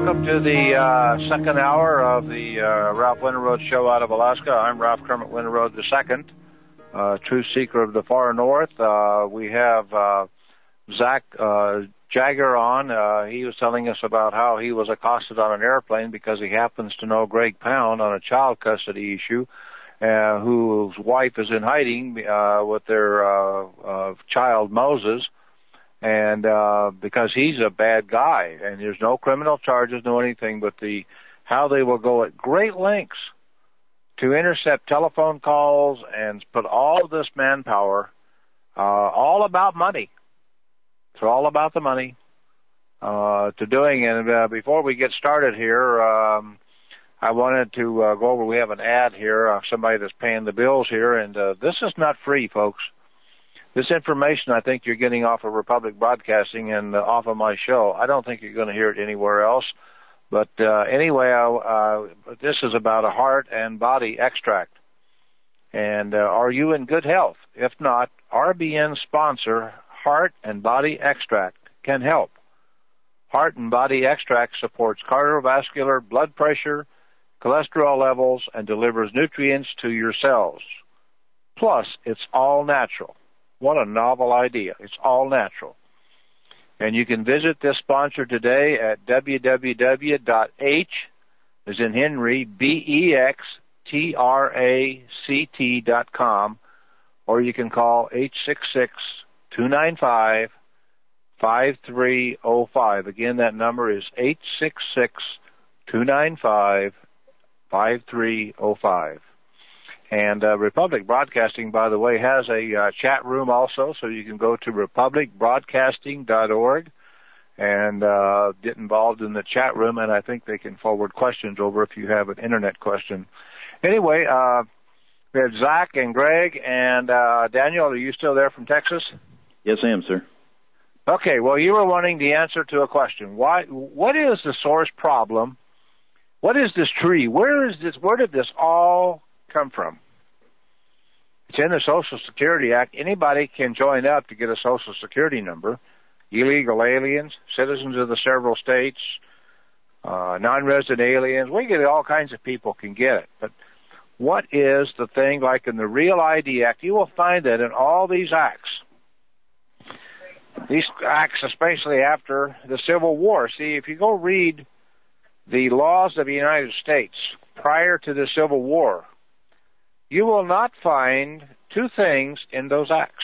welcome to the second hour of the Ralph Winterrode Show out of Alaska. I'm Ralph Kermit Winterrode II, Truth Seeker of the Far North. We have Zach Jagger on. He was telling us about how he was accosted on an airplane because he happens to know Greg Pound on a child custody issue, whose wife is in hiding with their child Moses. And because he's a bad guy, and there's no criminal charges, no anything, but how they will go at great lengths to intercept telephone calls and put all of this manpower, all about money. It's all about the money to doing it. And before we get started here, I wanted to go over. We have an ad here, somebody that's paying the bills here, and this is not free, folks. This information I think you're getting off of Republic Broadcasting and off of my show. I don't think you're going to hear it anywhere else. But anyway, this is about a heart and body extract. And are you in good health? If not, RBN sponsor Heart and Body Extract can help. Heart and Body Extract supports cardiovascular, blood pressure, cholesterol levels, and delivers nutrients to your cells. Plus, it's all natural. What a novel idea. It's all natural. And you can visit this sponsor today at www.h, as in Henry, BEXTRACT.com, or you can call 866-295-5305. Again, that number is 866-295-5305. And Republic Broadcasting, by the way, has a chat room also, so you can go to republicbroadcasting.org and get involved in the chat room, and I think they can forward questions over if you have an Internet question. Anyway, we have Zach and Greg, and Daniel, are you still there from Texas? Yes, I am, sir. Okay, well, you were wanting the answer to a question. What is the source problem? What is this tree? Where did this all come from? It's in the Social Security Act. Anybody can join up to get a Social Security number. Illegal aliens, citizens of the several states, non-resident aliens. We get all kinds of people can get it. But what is the thing, like in the Real ID Act? You will find that in all these acts, especially after the Civil War. See, if you go read the laws of the United States prior to the Civil War, you will not find two things in those acts.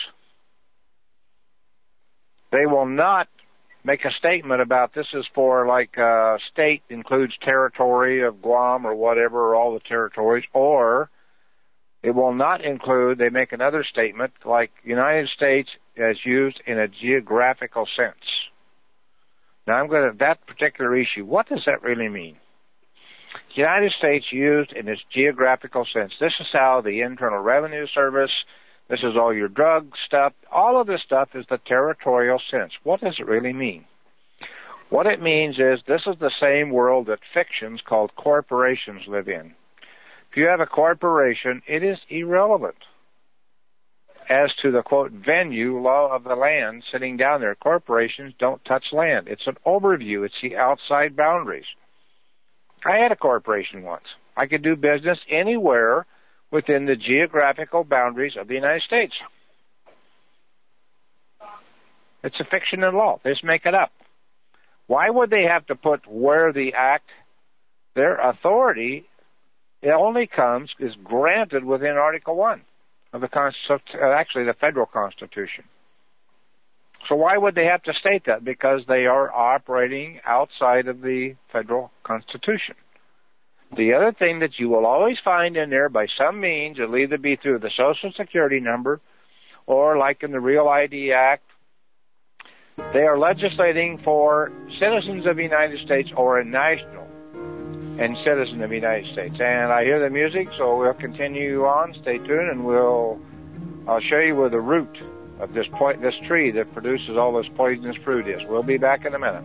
They will not make a statement about this is for, like, state includes territory of Guam or whatever, or all the territories, or it will not include, they make another statement, like United States as used in a geographical sense. Now, that particular issue, what does that really mean? United States used in its geographical sense. This is how the Internal Revenue Service, this is all your drug stuff, all of this stuff is the territorial sense. What does it really mean? What it means is this is the same world that fictions called corporations live in. If you have a corporation, it is irrelevant as to the, quote, venue law of the land sitting down there. Corporations don't touch land. It's an overview. It's the outside boundaries. I had a corporation once. I could do business anywhere within the geographical boundaries of the United States. It's a fiction in law. They just make it up. Why would they have to put where the act, their authority, it only is granted within Article 1 of the the Federal Constitution. So why would they have to state that? Because they are operating outside of the Federal Constitution. The other thing that you will always find in there by some means, it'll either be through the Social Security number or like in the Real ID Act, they are legislating for citizens of the United States or a national and citizen of the United States. And I hear the music, so we'll continue on. Stay tuned, and I'll show you where the root of this tree that produces all this poisonous fruit is. We'll be back in a minute.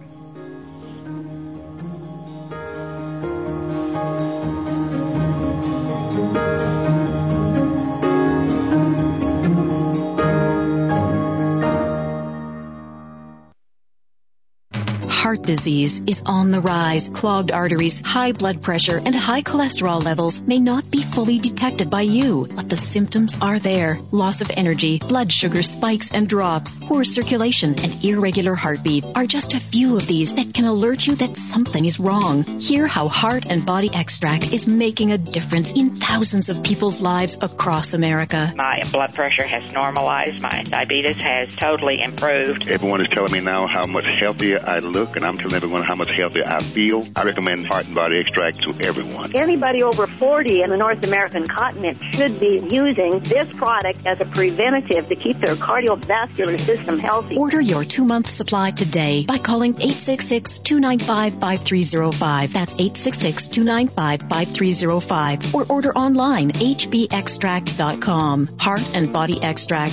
heart disease is on the rise. Clogged arteries, high blood pressure, and high cholesterol levels may not be fully detected by you, but the symptoms are there. Loss of energy, blood sugar spikes and drops, poor circulation, and irregular heartbeat are just a few of these that can alert you that something is wrong. Hear how Heart and Body Extract is making a difference in thousands of people's lives across America. My blood pressure has normalized. My diabetes has totally improved. Everyone is telling me now how much healthier I look, and I'm telling everyone how much healthier I feel. I recommend Heart and Body Extract to everyone. Anybody over 40 in the North American continent should be using this product as a preventative to keep their cardiovascular system healthy. Order your 2-month supply today by calling 866-295-5305. That's 866-295-5305. Or order online, hbextract.com. Heart and Body Extract,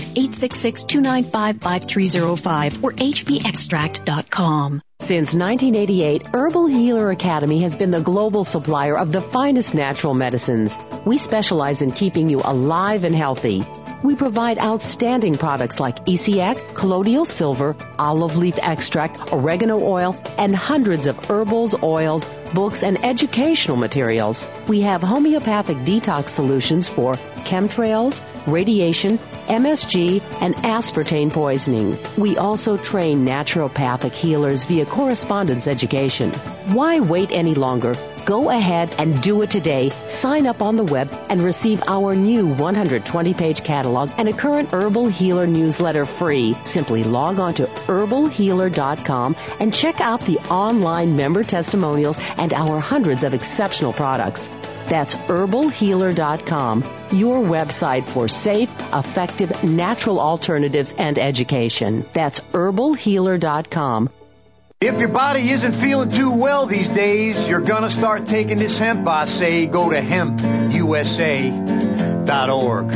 866-295-5305 or hbextract.com. Since 1988, Herbal Healer Academy has been the global supplier of the finest natural medicines. We specialize in keeping you alive and healthy. We provide outstanding products like ECX, colloidal silver, olive leaf extract, oregano oil, and hundreds of herbals, oils, books, and educational materials. We have homeopathic detox solutions for chemtrails, radiation, MSG, and aspartame poisoning. We also train naturopathic healers via correspondence education. Why wait any longer? Go ahead and do it today. Sign up on the web and receive our new 120-page catalog and a current Herbal Healer newsletter free. Simply log on to herbalhealer.com and check out the online member testimonials and our hundreds of exceptional products. That's herbalhealer.com, your website for safe, effective, natural alternatives and education. That's herbalhealer.com. If your body isn't feeling too well these days, you're going to start taking this hemp, I say. Go to hempusa.org.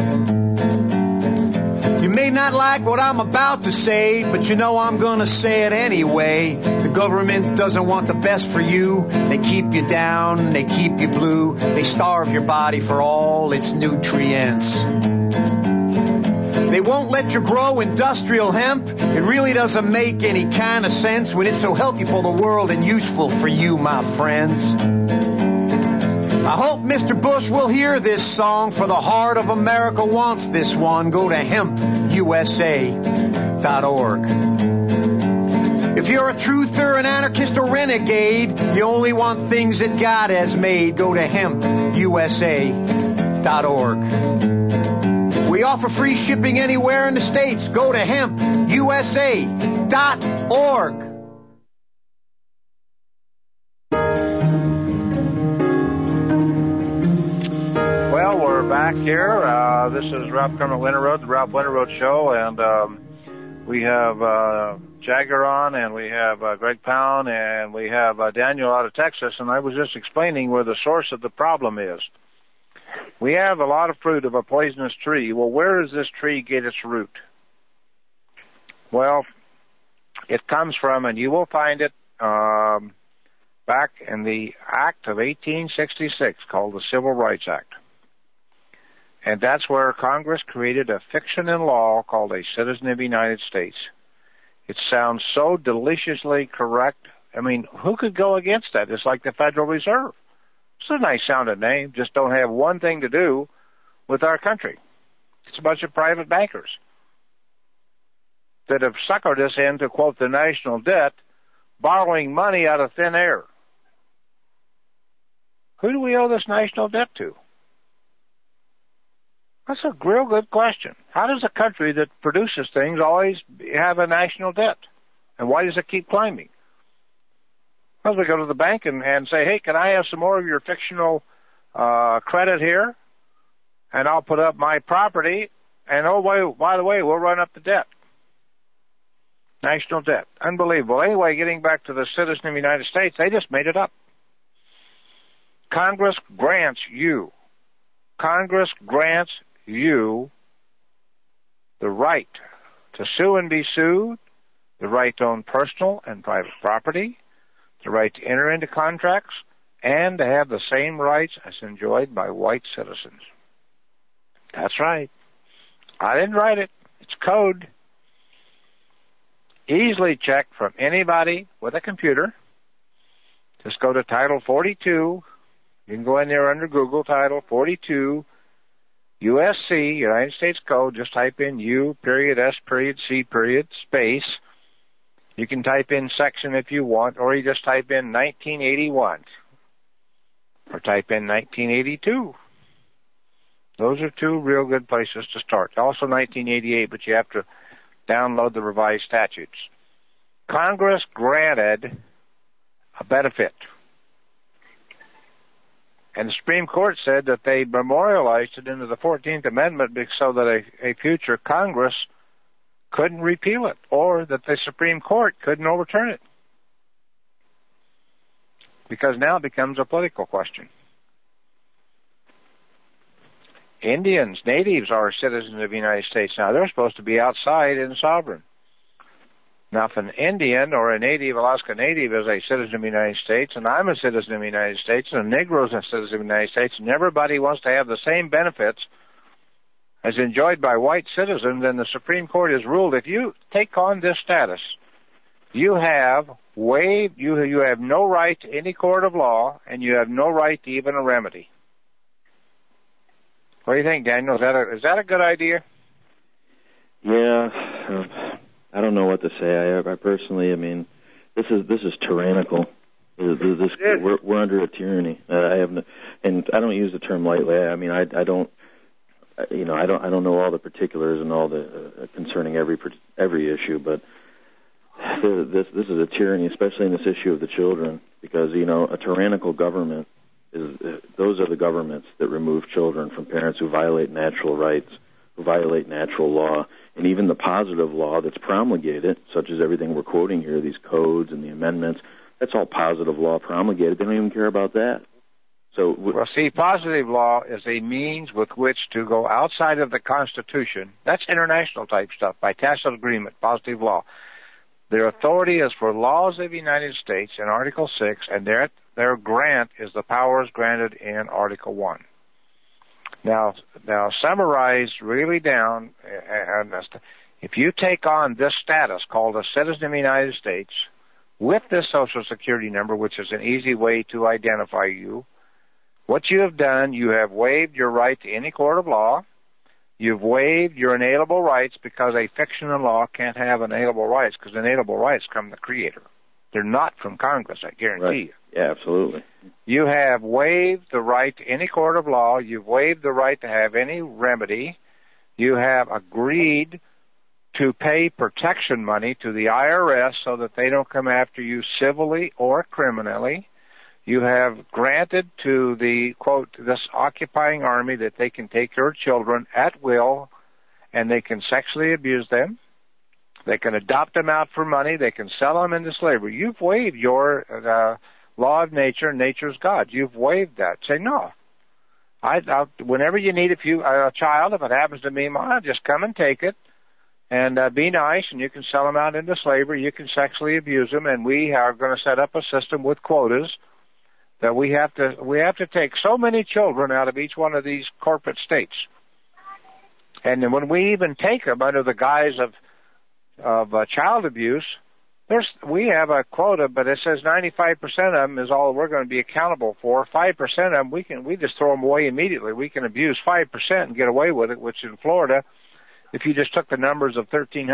You may not like what I'm about to say, but you know I'm going to say it anyway. The government doesn't want the best for you. They keep you down, they keep you blue. They starve your body for all its nutrients. They won't let you grow industrial hemp. It really doesn't make any kind of sense when it's so healthy for the world and useful for you, my friends. I hope Mr. Bush will hear this song, for the heart of America wants this one. Go to hempusa.org. If you're a truther, an anarchist, or renegade, you only want things that God has made. Go to hempusa.org. We offer free shipping anywhere in the States. Go to hempusa.org. Well, we're back here. This is Ralph Kermit Winterroad, the Ralph Winterroad Show, and we have Jagger on, and we have Greg Pound, and we have Daniel out of Texas, and I was just explaining where the source of the problem is. We have a lot of fruit of a poisonous tree. Well, where does this tree get its root? Well, it comes from, and you will find it back in the Act of 1866 called the Civil Rights Act. And that's where Congress created a fiction in law called a citizen of the United States. It sounds so deliciously correct. I mean, who could go against that? It's like the Federal Reserve. It's a nice sounding name, just don't have one thing to do with our country. It's a bunch of private bankers that have suckered us into, quote, the national debt, borrowing money out of thin air. Who do we owe this national debt to? That's a real good question. How does a country that produces things always have a national debt? And why does it keep climbing? Well, we go to the bank and say, hey, can I have some more of your fictional credit here? And I'll put up my property. And, oh, by the way, we'll run up the debt. National debt. Unbelievable. Anyway, getting back to the citizen of the United States, they just made it up. Congress grants you the right to sue and be sued, the right to own personal and private property, the right to enter into contracts, and to have the same rights as enjoyed by white citizens. That's right. I didn't write it. It's code. easily checked from anybody with a computer. Just go to Title 42. You can go in there under Google, Title 42, USC, United States Code. Just type in U.S.C. space. You can type in section if you want, or you just type in 1981, or type in 1982. Those are two real good places to start. Also 1988, but you have to download the revised statutes. Congress granted a benefit. And the Supreme Court said that they memorialized it into the 14th Amendment so that a future Congress couldn't repeal it, or that the Supreme Court couldn't overturn it. Because now it becomes a political question. Indians, natives are citizens of the United States. Now, they're supposed to be outside and sovereign. Now, if an Indian or a native, Alaska Native, is a citizen of the United States, and I'm a citizen of the United States, and a Negro is a citizen of the United States, and everybody wants to have the same benefits as enjoyed by white citizens, then the Supreme Court has ruled if you take on this status, you have waived, you have no right to any court of law, and you have no right to even a remedy. What do you think, Daniel? Is that a good idea? Yeah, I don't know what to say. I personally, I mean, this is tyrannical. We're under a tyranny. And I don't use the term lightly. I mean, I don't know all the particulars and all the concerning every issue, but this is a tyranny, especially in this issue of the children, because a tyrannical government those are the governments that remove children from parents who violate natural rights, who violate natural law, and even the positive law that's promulgated, such as everything we're quoting here, these codes and the amendments. That's all positive law promulgated. They don't even care about that. So, well, see, positive law is a means with which to go outside of the Constitution. That's international type stuff, by tacit agreement, positive law. Their authority is for laws of the United States in Article 6, and their grant is the powers granted in Article 1. Now summarized really down, if you take on this status called a citizen of the United States with this Social Security number, which is an easy way to identify you, what you have done, you have waived your right to any court of law. You've waived your inalienable rights, because a fictional law can't have inalienable rights, because inalienable rights come from the Creator. They're not from Congress, I guarantee you. Yeah, absolutely. You have waived the right to any court of law. You've waived the right to have any remedy. You have agreed to pay protection money to the IRS so that they don't come after you civilly or criminally. You have granted to the, quote, this occupying army that they can take your children at will and they can sexually abuse them. They can adopt them out for money. They can sell them into slavery. You've waived your law of nature, nature's God. You've waived that. Say, no. Whenever you need a child, if it happens to me, I'll just come and take it and be nice, and you can sell them out into slavery. You can sexually abuse them, and we are going to set up a system with quotas that we have to take so many children out of each one of these corporate states. And then when we even take them under the guise of child abuse, we have a quota, but it says 95% of them is all we're going to be accountable for. 5% of them, we just throw them away immediately. We can abuse 5% and get away with it, which in Florida, if you just took the numbers of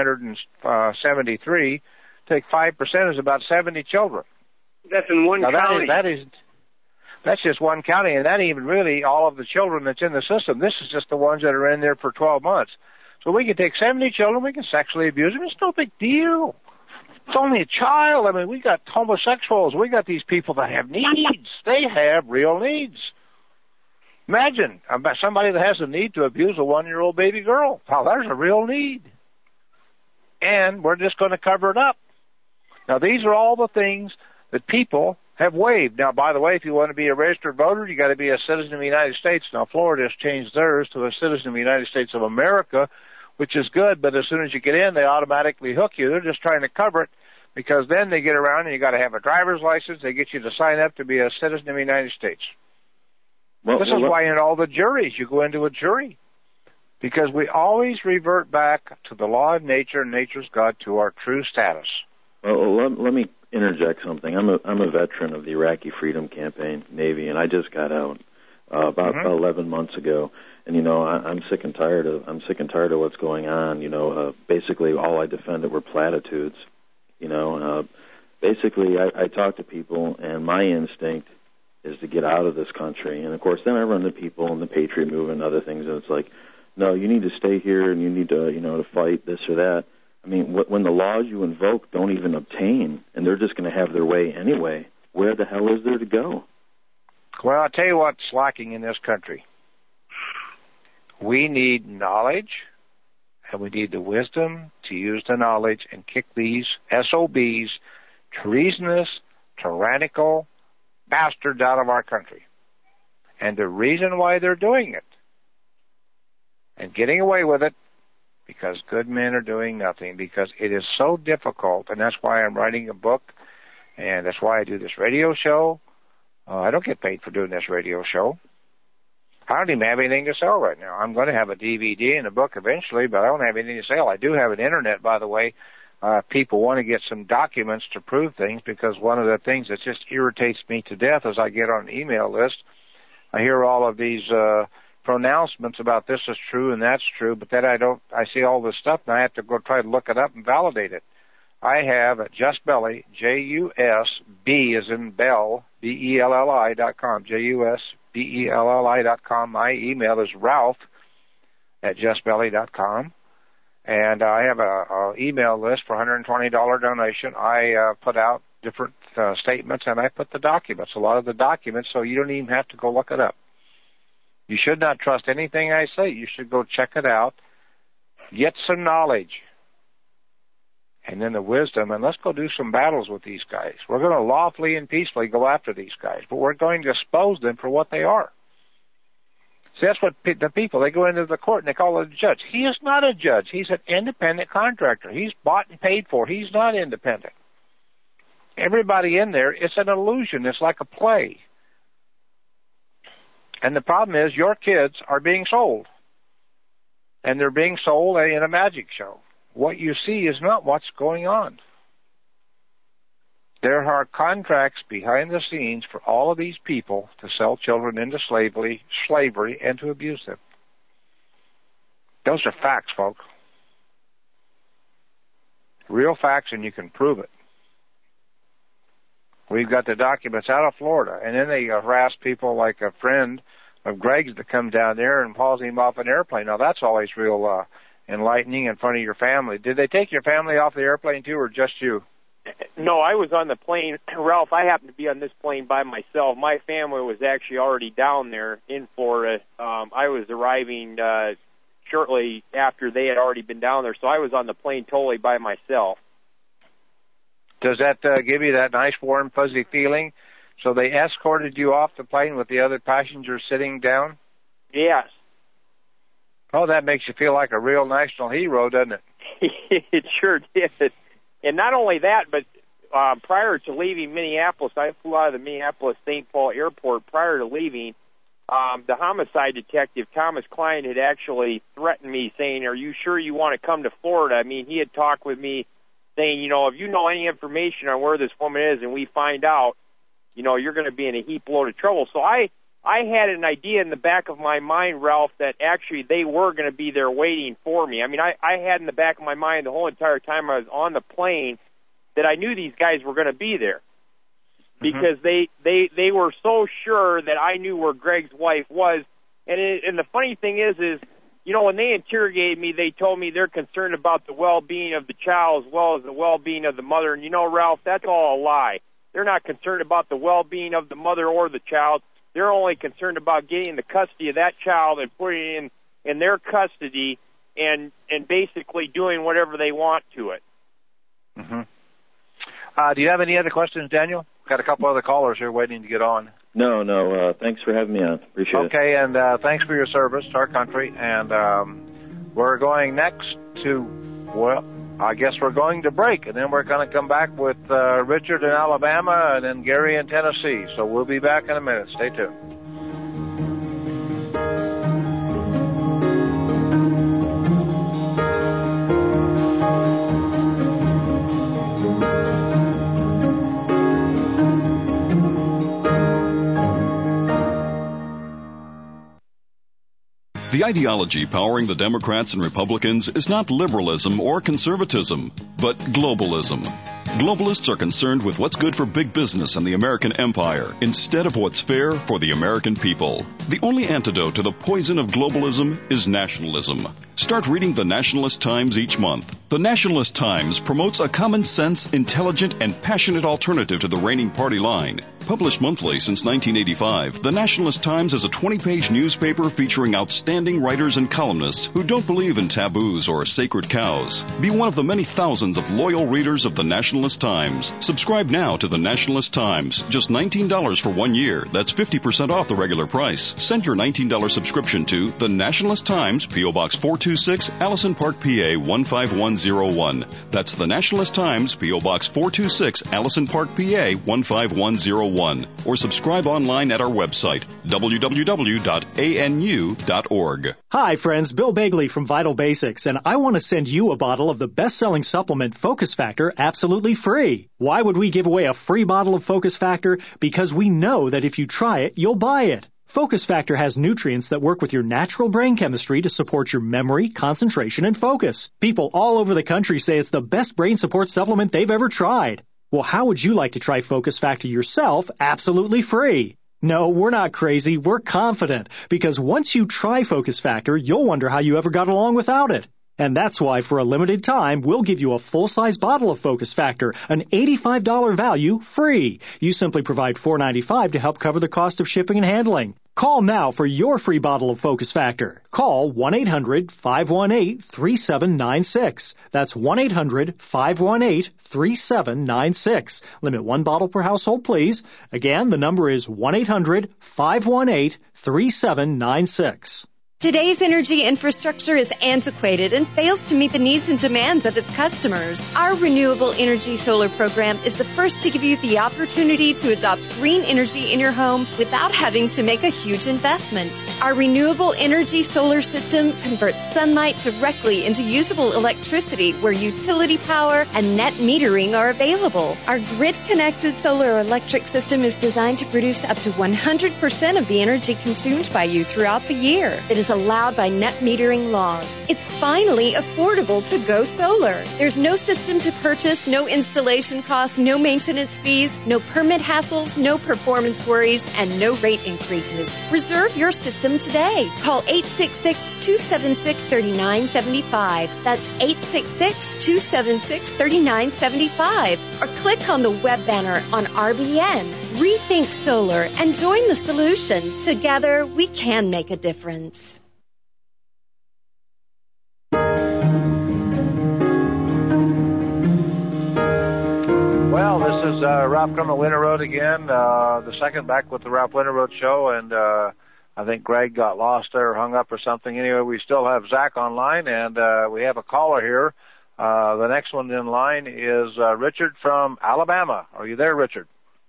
1,373, take 5% is about 70 children. That's in one county. That's just one county, and that ain't even really all of the children that's in the system. This is just the ones that are in there for 12 months. So we can take 70 children, we can sexually abuse them. It's no big deal. It's only a child. I mean, we got homosexuals. We got these people that have needs. They have real needs. Imagine somebody that has a need to abuse a 1-year-old baby girl. Wow, there's a real need. And we're just going to cover it up. Now, these are all the things that people have waived. Now, by the way, if you want to be a registered voter, you got to be a citizen of the United States. Now, Florida has changed theirs to a citizen of the United States of America, which is good, but as soon as you get in, they automatically hook you. They're just trying to cover it, because then they get around and you got to have a driver's license. They get you to sign up to be a citizen of the United States. This is why in all the juries, you go into a jury. Because we always revert back to the law of nature and nature's God, to our true status. Well, let me interject something. I'm a veteran of the Iraqi Freedom Campaign, Navy, and I just got out about 11 months ago. And I'm sick and tired of what's going on. Basically all I defended were platitudes. Basically I talk to people, and my instinct is to get out of this country. And of course, then I run to people in the Patriot Movement and other things, and it's like, no, you need to stay here, and you need to, to fight this or that. I mean, when the laws you invoke don't even obtain, and they're just going to have their way anyway, where the hell is there to go? Well, I'll tell you what's lacking in this country. We need knowledge, and we need the wisdom to use the knowledge and kick these SOBs, treasonous, tyrannical bastards out of our country. And the reason why they're doing it and getting away with it, because good men are doing nothing, because it is so difficult, and that's why I'm writing a book, and that's why I do this radio show. I don't get paid for doing this radio show. I don't even have anything to sell right now. I'm going to have a DVD and a book eventually, but I don't have anything to sell. I do have an internet, by the way. People want to get some documents to prove things, because one of the things that just irritates me to death is I get on an email list. I hear all of these pronouncements about this is true and that's true, but then I see all this stuff, and I have to go try to look it up and validate it. I have at JustBelly, JUSB as in Bell, BELLI.com, JUSBELLI.com. My email is Ralph at JustBelly.com. And I have a email list for $120 donation. I put out different statements, and I put the documents, a lot of the documents, so you don't even have to go look it up. You should not trust anything I say. You should go check it out, get some knowledge, and then the wisdom, and let's go do some battles with these guys. We're going to lawfully and peacefully go after these guys, but we're going to expose them for what they are. See, that's what the people, they go into the court and they call it a judge. He is not a judge. He's an independent contractor. He's bought and paid for. He's not independent. Everybody in there, it's an illusion. It's like a play. And the problem is your kids are being sold. And they're being sold in a magic show. What you see is not what's going on. There are contracts behind the scenes for all of these people to sell children into slavery, and to abuse them. Those are facts, folks. Real facts, and you can prove it. We've got the documents out of Florida, and then they harass people like a friend of Greg's that comes down there and hauls him off an airplane. Now, that's always real enlightening in front of your family. Did they take your family off the airplane, too, or just you? No, I was on the plane. Ralph, I happened to be on this plane by myself. My family was actually already down there in Florida. I was arriving shortly after they had already been down there, so I was on the plane totally by myself. Does that give you that nice, warm, fuzzy feeling? So they escorted you off the plane with the other passengers sitting down? Yes. Oh, that makes you feel like a real national hero, doesn't it? It sure did. And not only that, but prior to leaving Minneapolis, I flew out of the Minneapolis-St. Paul airport. Prior to leaving, the homicide detective, Thomas Klein, had actually threatened me, saying, "Are you sure you want to come to Florida?" I mean, he had talked with me, saying, if you know any information on where this woman is and we find out, you're going to be in a heap load of trouble. So I had an idea in the back of my mind, Ralph, that actually they were going to be there waiting for me. I mean, I had in the back of my mind the whole entire time I was on the plane that I knew these guys were going to be there, because they were so sure that I knew where Greg's wife was. And the funny thing is, when they interrogated me, they told me they're concerned about the well-being of the child as well as the well-being of the mother. And Ralph, that's all a lie. They're not concerned about the well-being of the mother or the child. They're only concerned about getting the custody of that child and putting it in their custody and basically doing whatever they want to it. Mm-hmm. Do you have any other questions, Daniel? Got a couple other callers here waiting to get on. No. Thanks for having me on. Appreciate it. Okay, and thanks for your service to our country. And we're going next to, I guess we're going to break, and then we're going to come back with Richard in Alabama and then Gary in Tennessee. So we'll be back in a minute. Stay tuned. The ideology powering the Democrats and Republicans is not liberalism or conservatism, but globalism. Globalists are concerned with what's good for big business and the American empire instead of what's fair for the American people. The only antidote to the poison of globalism is nationalism. Start reading the Nationalist Times each month. The Nationalist Times promotes a common sense, intelligent, and passionate alternative to the reigning party line. Published monthly since 1985, the Nationalist Times is a 20-page newspaper featuring outstanding writers and columnists who don't believe in taboos or sacred cows. Be one of the many thousands of loyal readers of the Nationalist Times. Subscribe now to the Nationalist Times. Just $19 for 1 year. That's 50% off the regular price. Send your $19 subscription to the Nationalist Times, P.O. Box 426, Allison Park, PA 15101. That's the Nationalist Times, P.O. Box 426, Allison Park, PA 15101. Or subscribe online at our website, www.anu.org. Hi, friends. Bill Bagley from Vital Basics, and I want to send you a bottle of the best-selling supplement Focus Factor absolutely free. Why would we give away a free bottle of Focus Factor? Because we know that if you try it, you'll buy it. Focus Factor has nutrients that work with your natural brain chemistry to support your memory, concentration, and focus. People all over the country say it's the best brain support supplement they've ever tried. Well, how would you like to try Focus Factor yourself absolutely free? No, we're not crazy. We're confident. Because once you try Focus Factor, you'll wonder how you ever got along without it. And that's why, for a limited time, we'll give you a full-size bottle of Focus Factor, an $85 value, free. You simply provide $4.95 to help cover the cost of shipping and handling. Call now for your free bottle of Focus Factor. Call 1-800-518-3796. That's 1-800-518-3796. Limit one bottle per household, please. Again, the number is 1-800-518-3796. Today's energy infrastructure is antiquated and fails to meet the needs and demands of its customers. Our Renewable Energy Solar program is the first to give you the opportunity to adopt green energy in your home without having to make a huge investment. Our Renewable Energy Solar system converts sunlight directly into usable electricity where utility power and net metering are available. Our grid-connected solar electric system is designed to produce up to 100% of the energy consumed by you throughout the year. It is allowed by net metering laws. It's finally affordable to go solar. There's no system to purchase, no installation costs, no maintenance fees, no permit hassles, no performance worries, and no rate increases. Reserve your system today. Call 866-276-3975. That's 866-276-3975. Or click on the web banner on RBN. Rethink Solar and join the solution. Together, we can make a difference. Well, this is Ralph Kermit Winter Road again, the second back with the Ralph Winter Road show, and I think Greg got lost there or hung up or something. Anyway, we still have Zach online, and we have a caller here. The next one in line is Richard from Alabama. Are you there, Richard?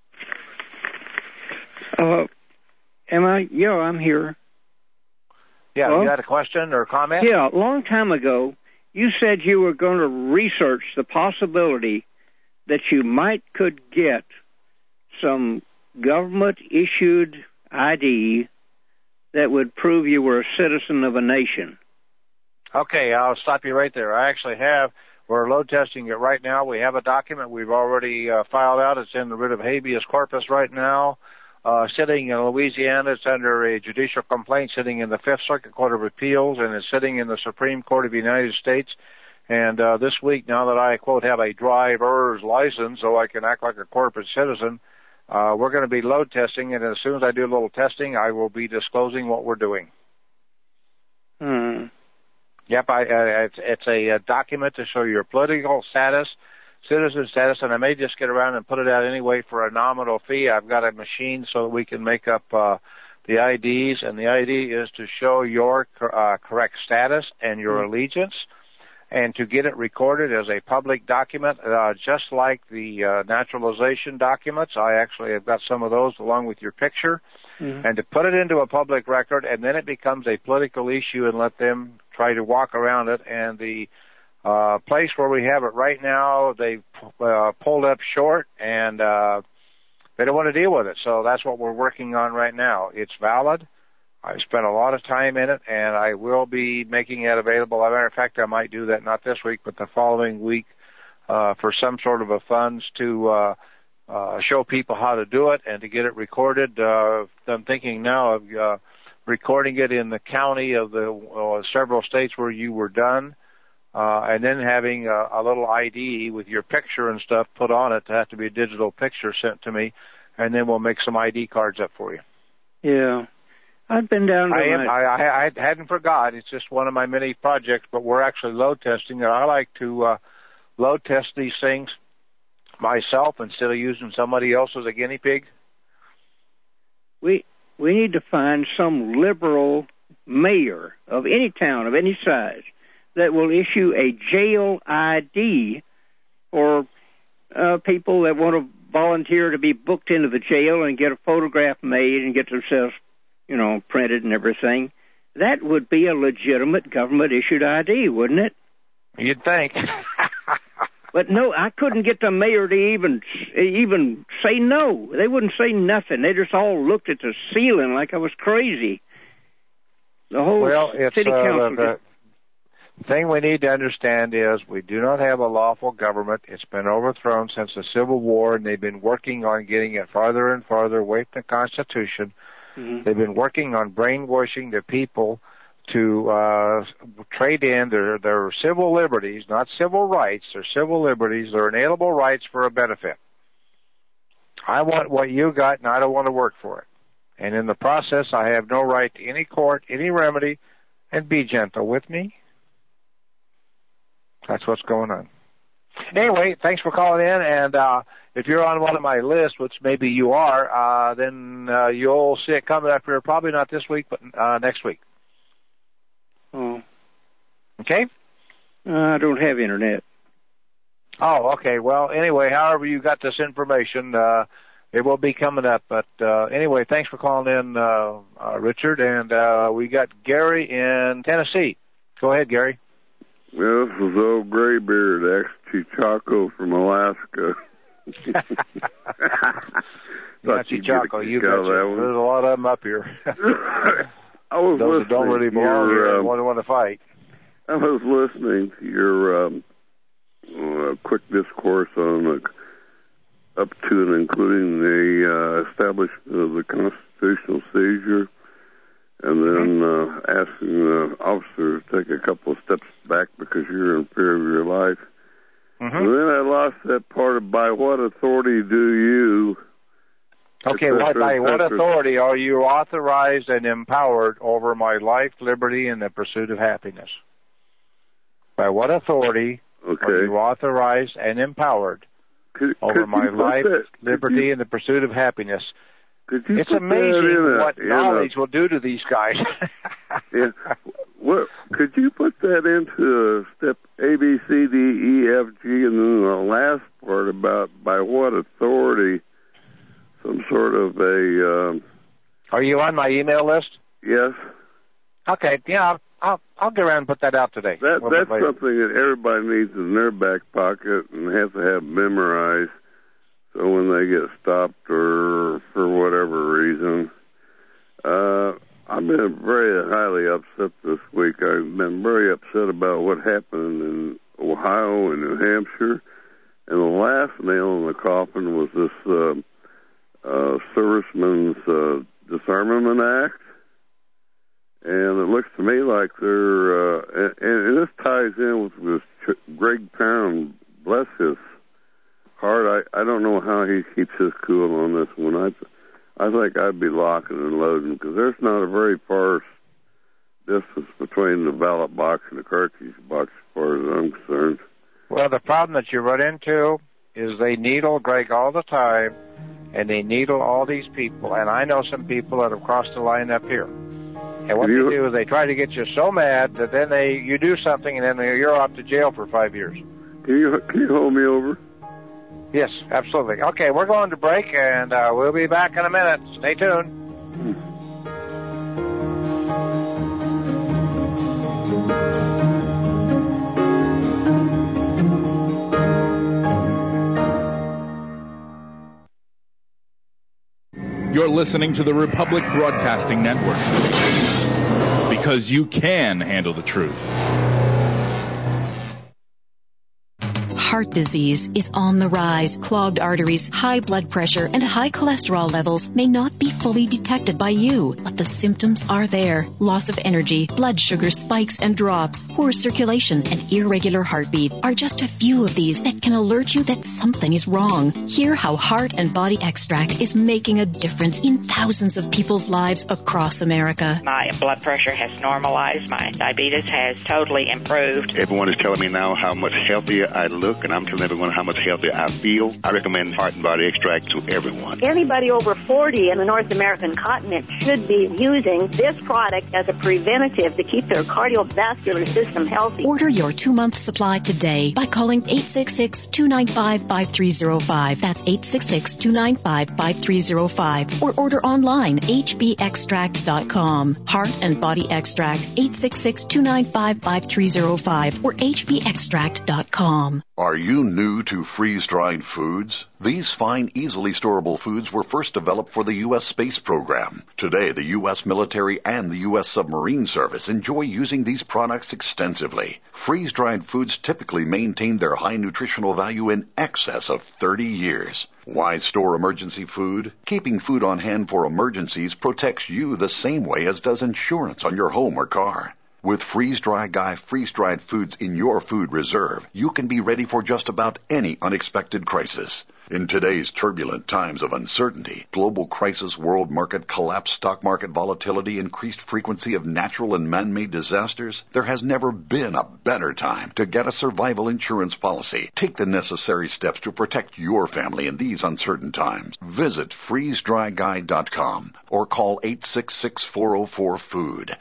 Am I? Yeah, I'm here. Yeah, Hello? You had a question or comment? Yeah, a long time ago, you said you were going to research the possibility that you could get some government-issued ID that would prove you were a citizen of a nation. Okay, I'll stop you right there. I actually have. We're load testing it right now. We have a document we've already filed out. It's in the writ of habeas corpus right now. Sitting in Louisiana, it's under a judicial complaint sitting in the Fifth Circuit Court of Appeals, and it's sitting in the Supreme Court of the United States. And this week, now that I, quote, have a driver's license so I can act like a corporate citizen, we're going to be load testing, and as soon as I do a little testing, I will be disclosing what we're doing. Yep, it's a document to show your political status, citizen status, and I may just get around and put it out anyway for a nominal fee. I've got a machine so that we can make up the IDs, and the ID is to show your correct status and your allegiance, and to get it recorded as a public document, just like the naturalization documents. I actually have got some of those along with your picture, and to put it into a public record, and then it becomes a political issue and let them try to walk around it. And the place where we have it right now, they've pulled up short, and they don't want to deal with it. So that's what we're working on right now. It's valid. I spent a lot of time in it, and I will be making it available. As a matter of fact, I might do that not this week, but the following week for some sort of a funds to show people how to do it and to get it recorded. I'm thinking now of recording it in the county of the several states where you were done, and then having a little ID with your picture and stuff put on it. It has to be a digital picture sent to me, and then we'll make some ID cards up for you. Yeah. I've been down to I hadn't forgot. It's just one of my many projects, but we're actually load testing it. I like to load test these things myself instead of using somebody else as a guinea pig. We need to find some liberal mayor of any town of any size that will issue a jail ID for people that want to volunteer to be booked into the jail and get a photograph made and get themselves, printed and everything. That would be a legitimate government-issued ID, wouldn't it? You'd think. But no, I couldn't get the mayor to even say no. They wouldn't say nothing. They just all looked at the ceiling like I was crazy. The whole city council. The thing we need to understand is we do not have a lawful government. It's been overthrown since the Civil War, and they've been working on getting it farther and farther away from the Constitution. Mm-hmm. They've been working on brainwashing the people to trade in their civil liberties, not civil rights, they're civil liberties, they're inalienable rights for a benefit. I want what you got, and I don't want to work for it. And in the process, I have no right to any court, any remedy, and be gentle with me. That's what's going on. Anyway, thanks for calling in, and if you're on one of my lists, which maybe you are, then you'll see it coming up here, probably not this week, but next week. Oh. Okay? I don't have internet. Oh, okay. Well, anyway, however you got this information, it will be coming up. But anyway, thanks for calling in, Richard. And we got Gary in Tennessee. Go ahead, Gary. Well, this is old Graybeard, ex-Chichaco from Alaska. Chichaco, you betcha. There's a lot of them up here. I was Those listening that don't really belong here and want to fight. I was listening to your quick discourse on up to and including the establishment of the constitutional seizure, and then asking the officer to take a couple of steps back because you're in fear of your life. Mm-hmm. And then I lost that part of by what authority do you... Okay, by what authority are you authorized and empowered over my life, liberty, and the pursuit of happiness? By what authority are you authorized and empowered over my life, liberty, and the pursuit of happiness? It's amazing what knowledge will do to these guys. Yeah. What, could you put that into step A, B, C, D, E, F, G, and then the last part about by what authority... Some sort of a... Are you on my email list? Yes. Okay, yeah, I'll get around and put that out today. That's something that everybody needs in their back pocket and has to have memorized. So when they get stopped or for whatever reason... I've been very highly upset this week. I've been very upset about what happened in Ohio and New Hampshire. And the last nail in the coffin was this... Servicemen's Disarmament Act, and it looks to me like they're, and this ties in with this Greg Pound, bless his heart. I don't know how he keeps his cool on this one. I think I'd be locking and loading because there's not a very far distance between the ballot box and the cartridge box as far as I'm concerned. Well, the problem that you run into is they needle Greg all the time, and they needle all these people. And I know some people that have crossed the line up here. And what they do is they try to get you so mad that then you do something, and then you're off to jail for 5 years. Can you hold me over? Yes, absolutely. Okay, we're going to break, and we'll be back in a minute. Stay tuned. You're listening to the Republic Broadcasting Network. Because you can handle the truth. Heart disease is on the rise. Clogged arteries, high blood pressure, and high cholesterol levels may not be fully detected by you, but the symptoms are there. Loss of energy, blood sugar spikes and drops, poor circulation, and irregular heartbeat are just a few of these that can alert you that something is wrong. Hear how Heart and Body Extract is making a difference in thousands of people's lives across America. My blood pressure has normalized. My diabetes has totally improved. Everyone is telling me now how much healthier I look, and I'm telling everyone how much healthier I feel. I recommend Heart and Body Extract to everyone. Anybody over 40 in the North American continent should be using this product as a preventative to keep their cardiovascular system healthy. Order your 2-month supply today by calling 866-295-5305. That's 866-295-5305. Or order online, hbextract.com. Heart and Body Extract, 866-295-5305 or hbextract.com. Are you new to freeze-dried foods? These fine, easily storable foods were first developed for the U.S. space program. Today, the U.S. military and the U.S. submarine service enjoy using these products extensively. Freeze-dried foods typically maintain their high nutritional value in excess of 30 years. Why store emergency food? Keeping food on hand for emergencies protects you the same way as does insurance on your home or car. With Freeze-Dry Guy freeze-dried foods in your food reserve, you can be ready for just about any unexpected crisis. In today's turbulent times of uncertainty, global crisis, world market collapse, stock market volatility, increased frequency of natural and man-made disasters, there has never been a better time to get a survival insurance policy. Take the necessary steps to protect your family in these uncertain times. Visit freezedryguy.com or call 866-404-FOOD,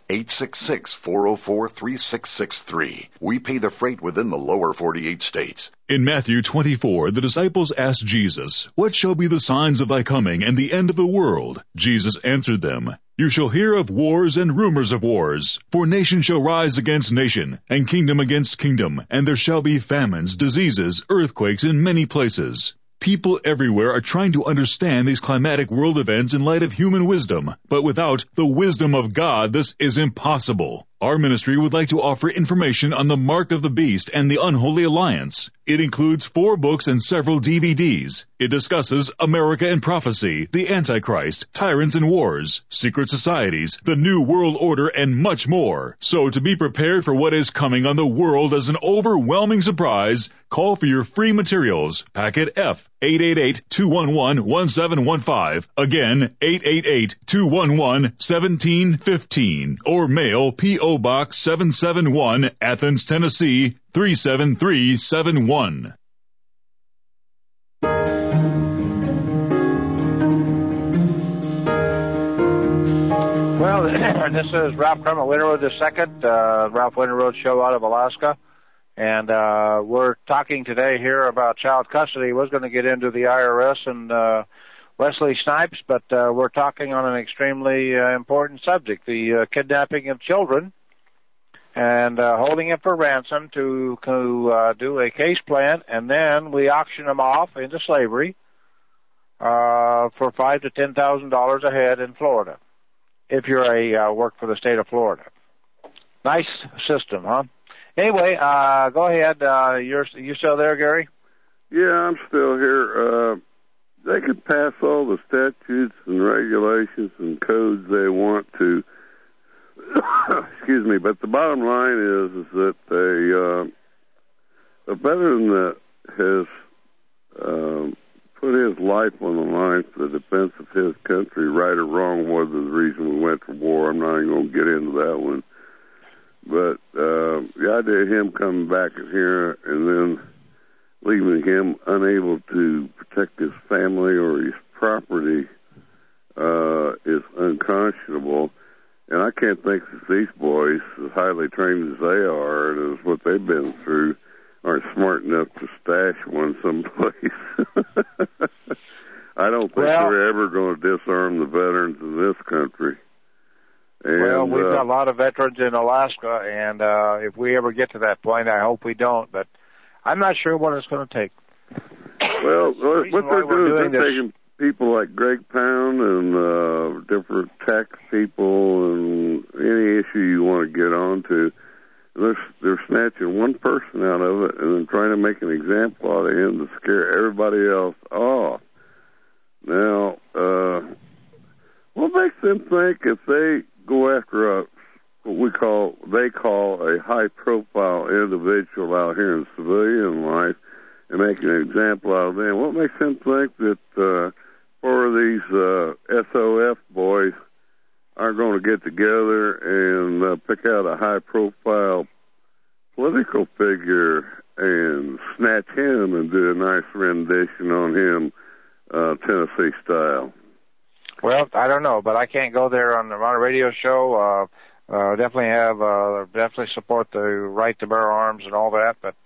866-404-3663. We pay the freight within the lower 48 states. In Matthew 24, the disciples asked Jesus, "What shall be the signs of thy coming and the end of the world?" Jesus answered them, "You shall hear of wars and rumors of wars. For nation shall rise against nation, and kingdom against kingdom, and there shall be famines, diseases, earthquakes in many places." People everywhere are trying to understand these climatic world events in light of human wisdom, but without the wisdom of God, this is impossible. Our ministry would like to offer information on the Mark of the Beast and the Unholy Alliance. It includes 4 books and several DVDs. It discusses America and Prophecy, the Antichrist, Tyrants and Wars, Secret Societies, the New World Order, and much more. So to be prepared for what is coming on the world as an overwhelming surprise, call for your free materials. Packet F, 888-211-1715. Again, 888-211-1715. Or mail P.O. Box 771, Athens, Tennessee, 37371. Well, this is Ralph Kermit Winterroad II, Ralph Winterroad Show out of Alaska. And we're talking today here about child custody. I was going to get into the IRS and Wesley Snipes, but we're talking on an extremely important subject, the kidnapping of children and holding them for ransom to do a case plan, and then we auction them off into slavery for $5,000 to $10,000 a head in Florida, if you're work for the state of Florida. Nice system, huh? Anyway, go ahead. You still there, Gary? Yeah, I'm still here. They could pass all the statutes and regulations and codes they want to. Excuse me, but the bottom line is that a veteran that has put his life on the line for the defense of his country, right or wrong, was the reason we went to war. I'm not even going to get into that one. But the idea of him coming back here and then leaving him unable to protect his family or his property is unconscionable. And I can't think that these boys, as highly trained as they are and as what they've been through, aren't smart enough to stash one someplace. I don't think they're ever going to disarm the veterans in this country. And, well, we've got a lot of veterans in Alaska, and if we ever get to that point, I hope we don't, but I'm not sure what it's going to take. Well, what they're doing is people like Greg Pound and different tax people and any issue you want to get onto, they're snatching one person out of it and then trying to make an example out of him to scare everybody else off. Now, what makes them think if they go after what they call a high-profile individual out here in civilian life and make an example out of them, what makes them think that four of these SOF boys are going to get together and pick out a high-profile political figure and snatch him and do a nice rendition on him, Tennessee style? Well, I don't know, but I can't go there on a radio show. Definitely support the right to bear arms and all that, but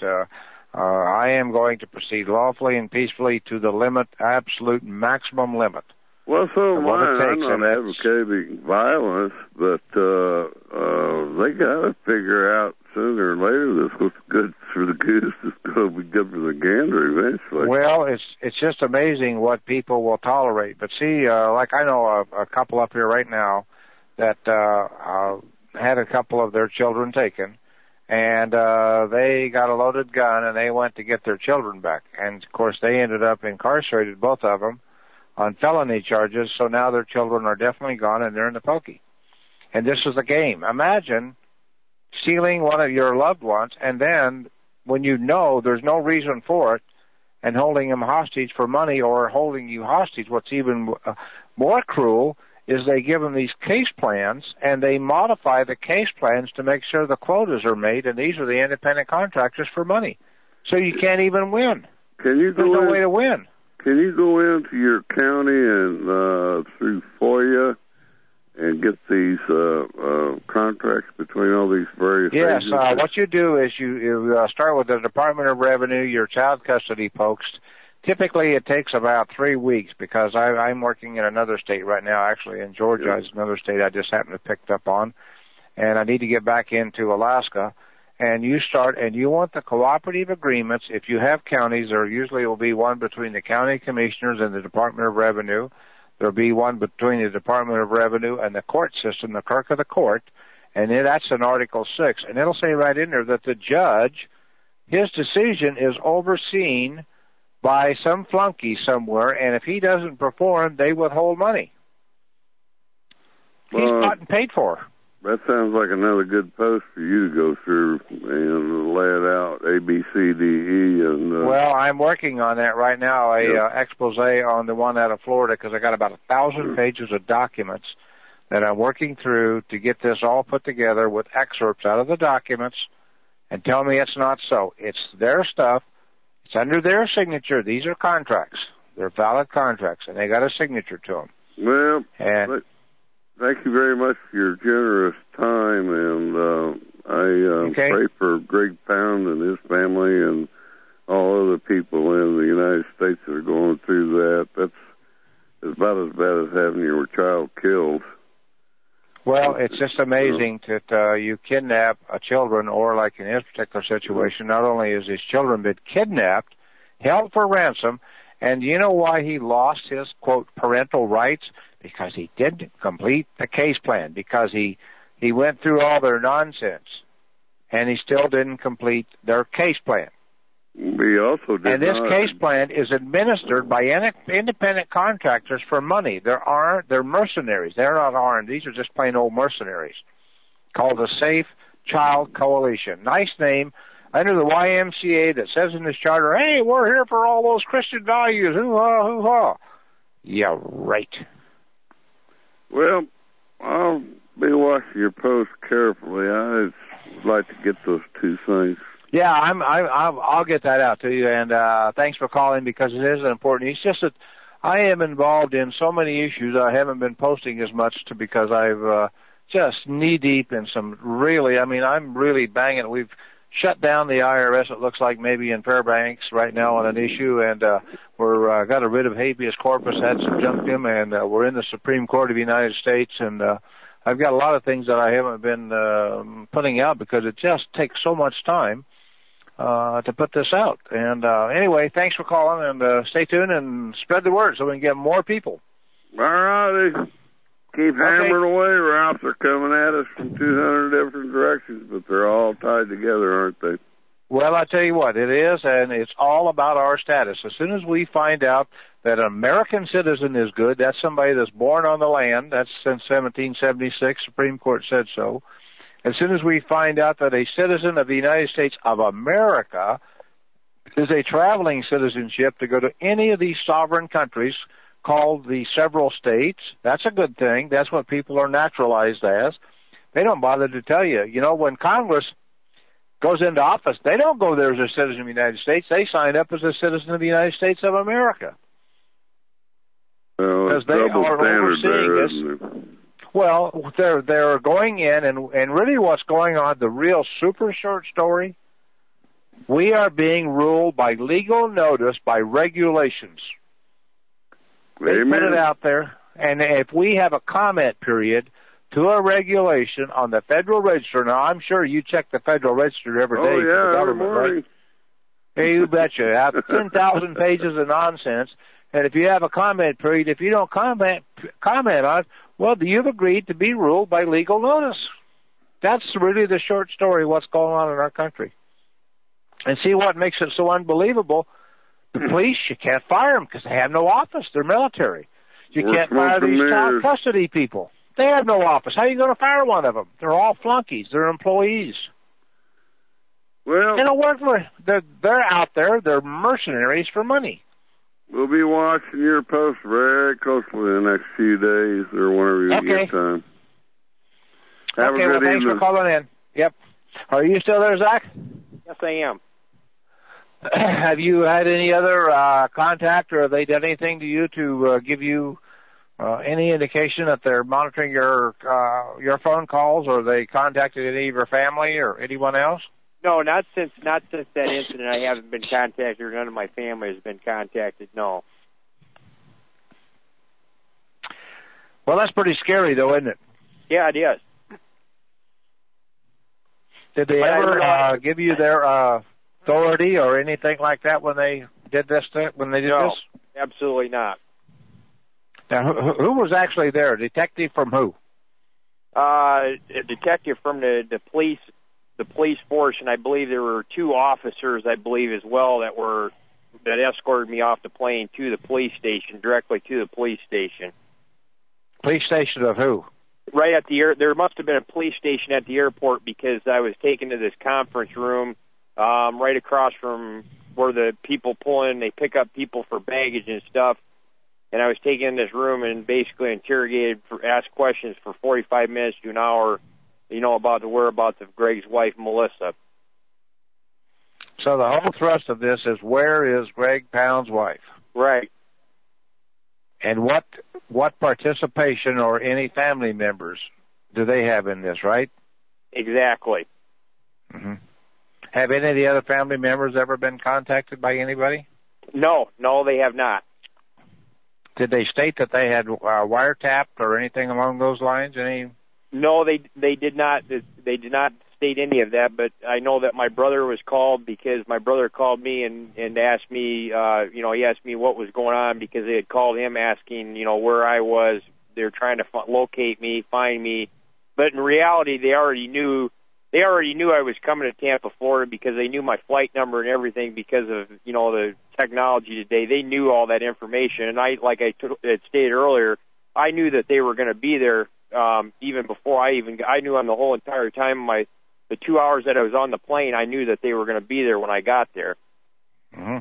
I am going to proceed lawfully and peacefully to the limit, absolute maximum limit. Well, so am I. I'm not advocating violence, but they got to figure out sooner or later this what's good for the goose is going to be good for the gander eventually. Well, it's just amazing what people will tolerate. But see, like I know a couple up here right now that had a couple of their children taken, and they got a loaded gun and they went to get their children back. And, of course, they ended up incarcerated, both of them, on felony charges, so now their children are definitely gone and they're in the pokey. And this is the game. Imagine stealing one of your loved ones, and then when you know there's no reason for it, and holding them hostage for money or holding you hostage. What's even more cruel is they give them these case plans, and they modify the case plans to make sure the quotas are made, and these are the independent contractors for money. So you can't even win. There's no way to win. Can you go into your county and through FOIA and get these contracts between all these various agencies? Yes, what you do is you start with the Department of Revenue, your child custody folks. Typically, it takes about 3 weeks because I'm working in another state right now, actually in Georgia. It's another state I just happened to pick up on, and I need to get back into Alaska. And you start, and you want the cooperative agreements. If you have counties, there usually will be one between the county commissioners and the Department of Revenue. There'll be one between the Department of Revenue and the court system, the clerk of the court, and then that's in Article 6. And it'll say right in there that the judge, his decision is overseen by some flunky somewhere, and if he doesn't perform, they withhold money. He's gotten paid for. That sounds like another good post for you to go through and lay it out, A, B, C, D, E. And well, I'm working on that right now, expose on the one out of Florida, because I got about 1,000 pages of documents that I'm working through to get this all put together with excerpts out of the documents, and tell me it's not so. It's their stuff. It's under their signature. These are contracts. They're valid contracts, and they got a signature to them. Well, thank you very much for your generous time, and I pray for Greg Pound and his family and all other people in the United States that are going through that. That's about as bad as having your child killed. Well, it's just amazing that you kidnap children, or like in his particular situation, not only is his children been kidnapped, held for ransom, and you know why he lost his, quote, parental rights? Because he didn't complete the case plan, because he went through all their nonsense, and he still didn't complete their case plan. He also did and this case plan is administered by independent contractors for money. They're mercenaries. They're not armed. These are just plain old mercenaries, called the Safe Child Coalition. Nice name. Under the YMCA that says in this charter, hey, we're here for all those Christian values. Hoo-ha, hoo-ha. Yeah, right. Well, I'll be watching your post carefully. I'd like to get those two things. Yeah, I'll get that out to you, and thanks for calling, because it is important. It's just that I am involved in so many issues I haven't been posting as much because I've just knee-deep in some really, I'm really banging. We've shut down the IRS, it looks like, maybe in Fairbanks right now on an issue, and we're got rid of habeas corpus, had subjunctum, and we're in the Supreme Court of the United States, and I've got a lot of things that I haven't been putting out because it just takes so much time. to put this out. And anyway, thanks for calling, and stay tuned and spread the word so we can get more people. All righty. Keep hammering away, Ralph. They're coming at us from 200 different directions, but they're all tied together, aren't they? Well, I tell you what, it is, and it's all about our status. As soon as we find out that an American citizen is good, that's somebody that's born on the land. That's since 1776, Supreme Court said so. As soon as we find out that a citizen of the United States of America is a traveling citizenship to go to any of these sovereign countries called the several states, that's a good thing. That's what people are naturalized as. They don't bother to tell you. You know, when Congress goes into office, they don't go there as a citizen of the United States. They sign up as a citizen of the United States of America. Because they are overseeing this. Well, they're going in, and really what's going on, the real super short story, we are being ruled by legal notice, by regulations. They put it out there, and if we have a comment period to a regulation on the Federal Register, now I'm sure you check the Federal Register every day for the government, right? Hey, you betcha. 10,000 pages of nonsense, and if you have a comment period, if you don't comment on it, well, you've agreed to be ruled by legal notice. That's really the short story of what's going on in our country. And see what makes it so unbelievable? The police, you can't fire them because they have no office. They're military. You can't fire these child custody people. They have no office. How are you going to fire one of them? They're all flunkies. They're employees. Well, they don't work for. They're out there. They're mercenaries for money. We'll be watching your post very closely in the next few days or whenever you get time. Have a good evening. Thanks for calling in. Yep. Are you still there, Zach? Yes, I am. Have you had any other contact, or have they done anything to you to give you any indication that they're monitoring your phone calls, or they contacted any of your family or anyone else? No, not since that incident. I haven't been contacted, or none of my family has been contacted. No. Well, that's pretty scary, though, isn't it? Yeah, it is. Did they ever give you their authority or anything like that when they did this? No, absolutely not. Now, who was actually there? A detective from who? A detective from the police force, and I believe there were two officers, I believe, as well that escorted me off the plane to the police station, directly to the police station. Police station of who? Right at the there must have been a police station at the airport, because I was taken to this conference room right across from where the people pull in, they pick up people for baggage and stuff. And I was taken in this room and basically interrogated, asked questions for 45 minutes to an hour, about the whereabouts of Greg's wife, Melissa. So the whole thrust of this is, where is Greg Pound's wife? Right. And what participation or any family members do they have in this, right? Exactly. Mm-hmm. Have any of the other family members ever been contacted by anybody? No, they have not. Did they state that they had wiretapped or anything along those lines? No, they did not. They did not state any of that. But I know that my brother was called, because my brother called me and asked me. He asked me what was going on, because they had called him asking, where I was. They're trying to locate me, find me. But in reality, they already knew. They already knew I was coming to Tampa, Florida, because they knew my flight number and everything because of, the technology today. They knew all that information. And I had stated earlier, I knew that they were going to be there even before I knew on the whole entire time, the 2 hours that I was on the plane, I knew that they were going to be there when I got there. Mm-hmm.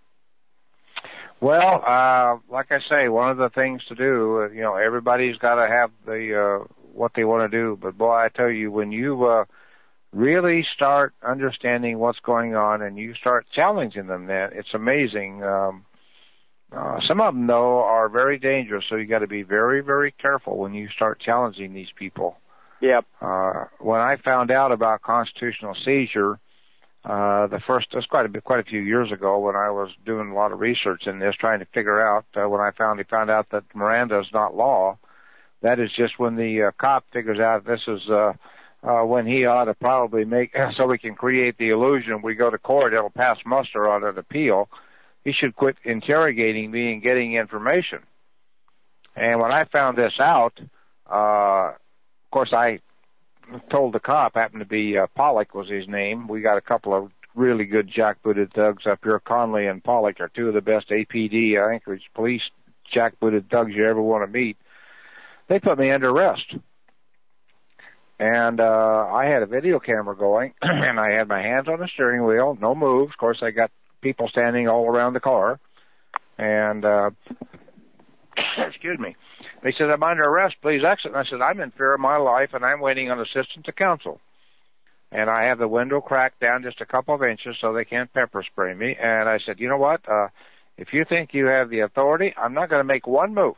Well, like I say, one of the things to do, everybody's got to have the what they want to do. But, boy, I tell you, when you really start understanding what's going on and you start challenging them, then it's amazing. Some of them, though, are very dangerous, so you got to be very, very careful when you start challenging these people. Yep. When I found out about constitutional seizure, that's quite a few years ago, when I was doing a lot of research in this, trying to figure out, when I found out that Miranda is not law. That is just when the cop figures out this is when he ought to probably make, so we can create the illusion we go to court, it'll pass muster on an appeal. He should quit interrogating me and getting information. And when I found this out, of course, I told the cop, happened to be Pollock was his name. We got a couple of really good jackbooted thugs up here. Conley and Pollock are two of the best APD, Anchorage police jackbooted thugs you ever want to meet. They put me under arrest. And I had a video camera going, and I had my hands on the steering wheel, no moves. Of course, I got people standing all around the car. And, excuse me. They said, I'm under arrest, please exit. And I said, I'm in fear of my life, and I'm waiting on assistance of counsel. And I have the window cracked down just a couple of inches so they can't pepper spray me. And I said, you know what? If you think you have the authority, I'm not going to make one move.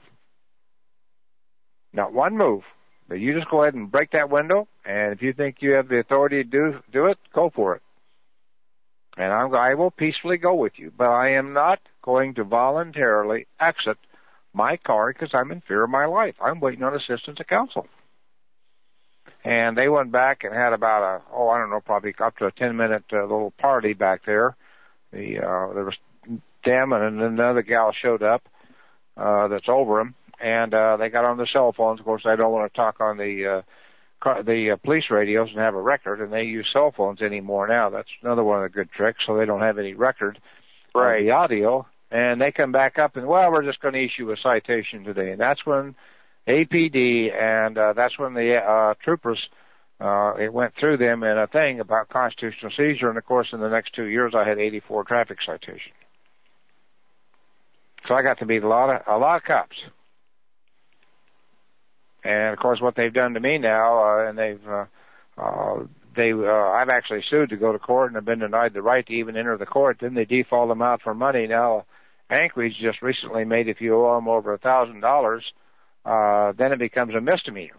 Not one move. But you just go ahead and break that window, and if you think you have the authority to do it, go for it. And I will peacefully go with you. But I am not going to voluntarily exit my car because I'm in fear of my life. I'm waiting on assistance of counsel. And they went back and had about probably up to a 10-minute little party back there. There was them and another gal showed up that's over them, and they got on their cell phones. Of course, they don't want to talk on the police radios and have a record, and they use cell phones anymore now. That's another one of the good tricks, so they don't have any record of the audio. And they come back up and, well, we're just going to issue a citation today. And that's when APD and that's when the troopers, it went through them in a thing about constitutional seizure. And, of course, in the next 2 years, I had 84 traffic citations. So I got to meet a lot of cops. And, of course, what they've done to me now, and I've actually sued to go to court and have been denied the right to even enter the court. Then they default them out for money. Now, Anchorage just recently made if you owe them over $1,000, then it becomes a misdemeanor.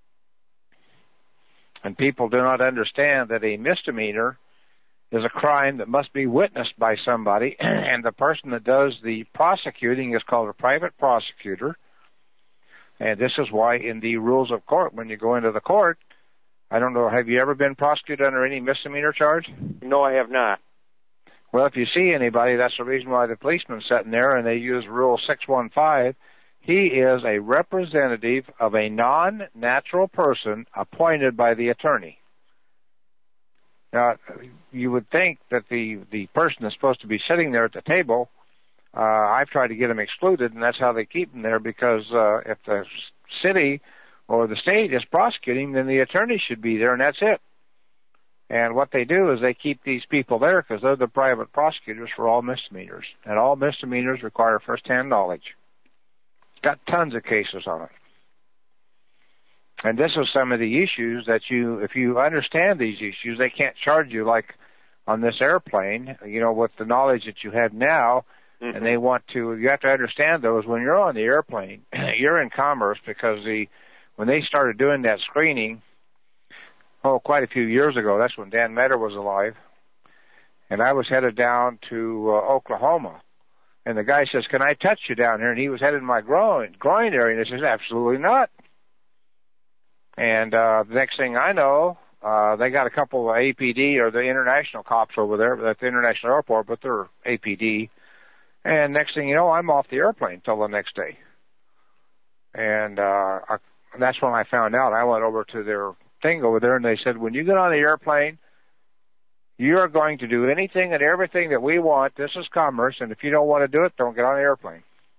And people do not understand that a misdemeanor is a crime that must be witnessed by somebody, and the person that does the prosecuting is called a private prosecutor. And this is why in the rules of court, when you go into the court, I don't know, have you ever been prosecuted under any misdemeanor charge? No, I have not. Well, if you see anybody, that's the reason why the policeman's sitting there, and they use Rule 615. He is a representative of a non-natural person appointed by the attorney. Now, you would think that the person that's supposed to be sitting there at the table, I've tried to get them excluded, and that's how they keep them there, because if the city or the state is prosecuting, then the attorney should be there, and that's it. And what they do is they keep these people there because they're the private prosecutors for all misdemeanors. And all misdemeanors require first-hand knowledge. Got tons of cases on it. And this is some of the issues that if you understand these issues, they can't charge you like on this airplane, with the knowledge that you have now. Mm-hmm. And you have to understand those when you're on the airplane, you're in commerce because when they started doing that screening, quite a few years ago, that's when Dan Metter was alive, and I was headed down to Oklahoma, and the guy says, can I touch you down here? And he was headed in my groin area, and I says, absolutely not. And the next thing I know, they got a couple of APD or the international cops over there at the international airport, but they're APD. And next thing you know, I'm off the airplane till the next day. And that's when I found out. I went over to their thing over there, and they said, when you get on the airplane, you're going to do anything and everything that we want. This is commerce, and if you don't want to do it, don't get on the airplane.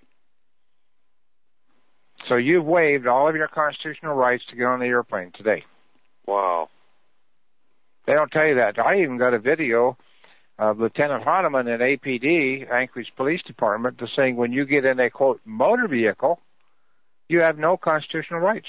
So you've waived all of your constitutional rights to get on the airplane today. Wow. They don't tell you that. I even got a video of Lieutenant Hahnemann at APD, Anchorage Police Department, to saying when you get in a, quote, motor vehicle, you have no constitutional rights.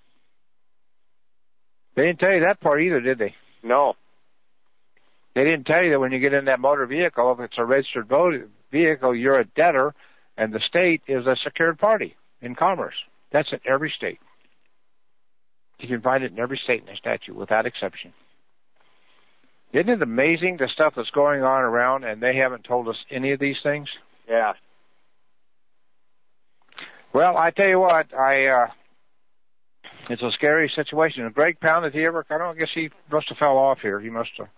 They didn't tell you that part either, did they? No. They didn't tell you that when you get in that motor vehicle, if it's a registered vehicle, you're a debtor, and the state is a secured party in commerce. That's in every state. You can find it in every state in the statute, without exception. Isn't it amazing the stuff that's going on around, and they haven't told us any of these things? Yeah. Well, I tell you what, it's a scary situation. And Greg Pound, I guess he must have fell off here. He must have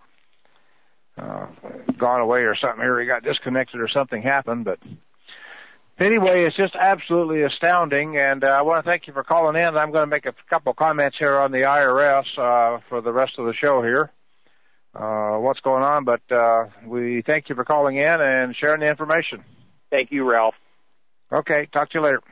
gone away or something here. He got disconnected or something happened. But anyway, it's just absolutely astounding. And I want to thank you for calling in. I'm going to make a couple comments here on the IRS for the rest of the show here. What's going on, but we thank you for calling in and sharing the information. Thank you, Ralph. Okay, talk to you later.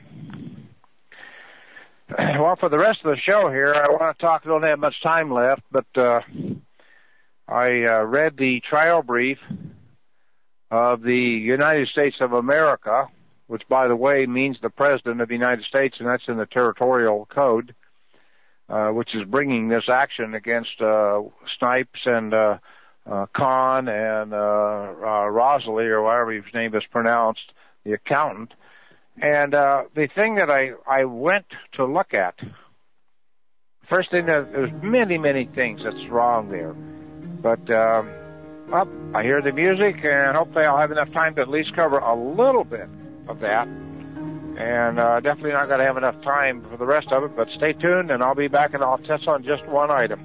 Well, for the rest of the show here, I want to talk, I don't have much time left, but I read the trial brief of the United States of America, which, by the way, means the President of the United States, and that's in the Territorial Code, which is bringing this action against Snipes and Kahn and Rosalie, or whatever his name is pronounced, the accountant. And the thing that I went to look at, first thing, there's many, many things that's wrong there. But I hear the music, and hopefully I'll have enough time to at least cover a little bit of that. And definitely not going to have enough time for the rest of it, but stay tuned, and I'll be back, and I'll touch on just one item.